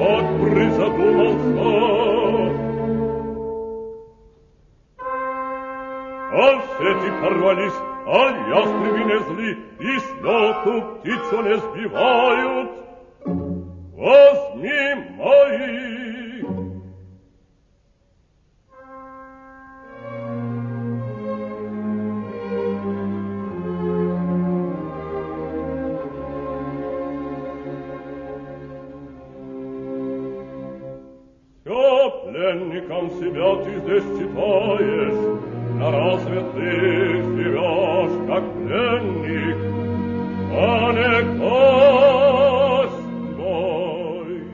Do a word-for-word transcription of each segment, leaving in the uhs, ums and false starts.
как призадумался. А сети порвались, а ястреби не зли, и с лету птицу не сбивают. Возьми мои. Все пленникам себя ты здесь читаешь, а разве ты живешь как пленник, а не костной?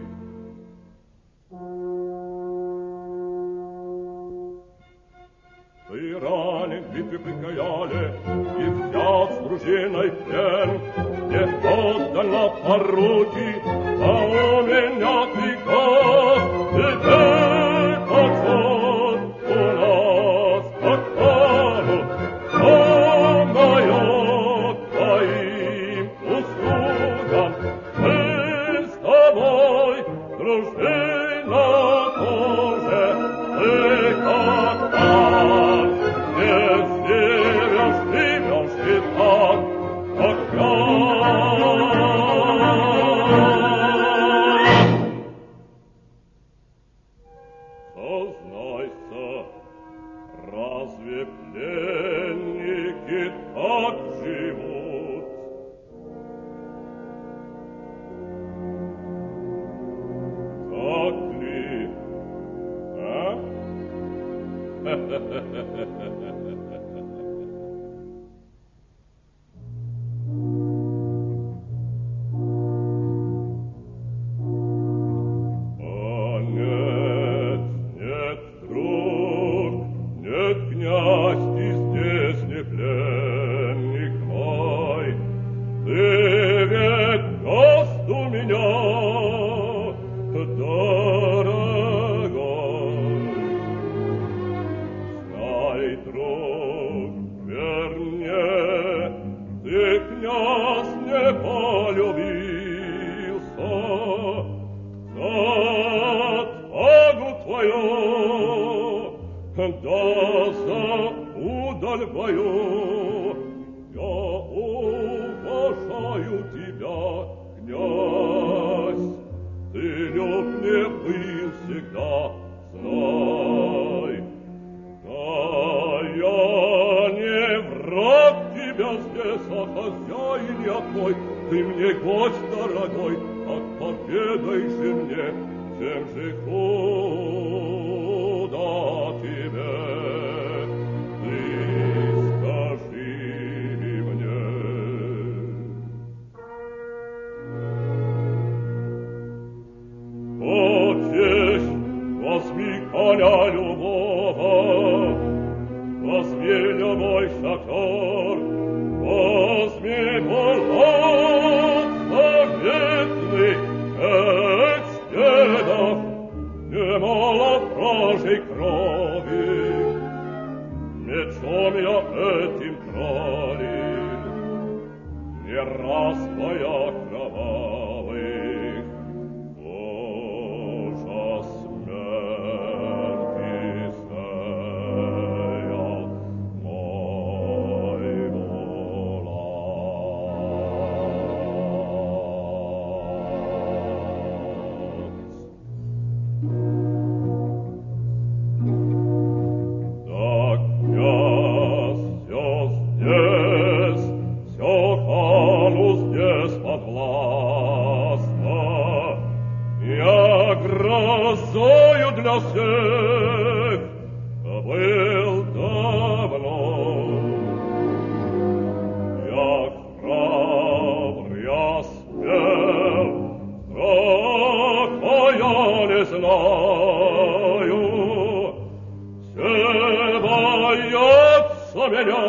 Ты ранен в битве при Каяле и взят с дружиной в плен, не отдан на поруки, а у меня ты гость, тебе почет у нас покажут, он дает твоим услугам. Мы с тобой, дружина тоже, ты как так, не живешь, живешь ты так, как я. Сознайся, разве пленники так живут? Так ли? А? А нет, нет, друг, нет, князь, ты здесь не пленник мой, ты ведь гость у меня, дорогой. Знай, друг, вернее, ты, князь, не полюбился, за отвагу твою, да за удаль бою. Я уважаю тебя, князь, ты люб мне был всегда, знай. Да я не враг тебя здесь, а хозяин я твой, ты мне гость дорогой, так поведай же мне, чем же худо тебе, ты скажи мне. Отец, возьми коня любого, возьми любой шатер, возьми полок заветный, эть дедов, немало вражей крови. Мечом я этим кралил, не раз боя кровавых, ужас смерти сеял мой мулат. Так, князь, всё здесь, всё хану здесь подвластно. Я грозою для всех был давно. Я храбр, я смел, страха я не знаю. Все боятся меня,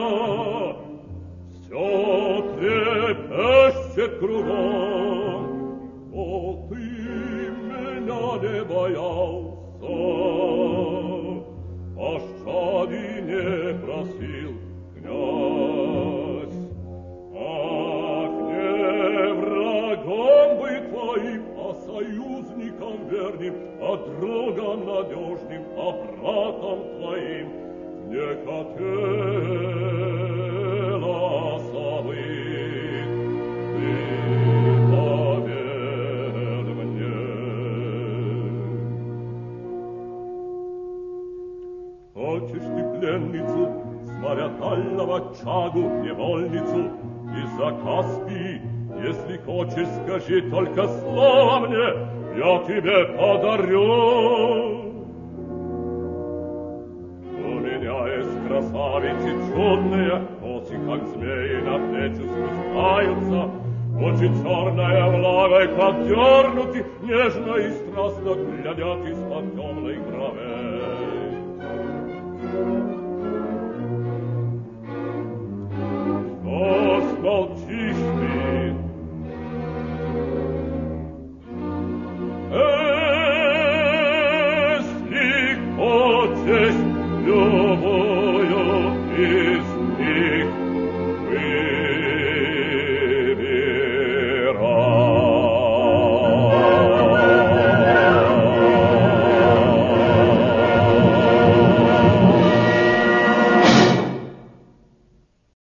все трепещет кругом. О, ты меня не боялся, пощады не просил, князь. Ах, не врагом быть твоим, а союзником верным, а другом надежным, а братом твоим не хотела забыть. Ты поверь мне. Хочешь ты пленницу с моря дальнего чагу, невольницу из-за Каспии? Если хочешь, скажи только слово мне, я тебе подарю. У меня есть красавицы чудные, косы, как змеи, на плечи спускаются, очи черная влагой подернуты, нежно и страстно глядят из-под темной бровей. Что ж молчишь ты? Если хочешь любовь,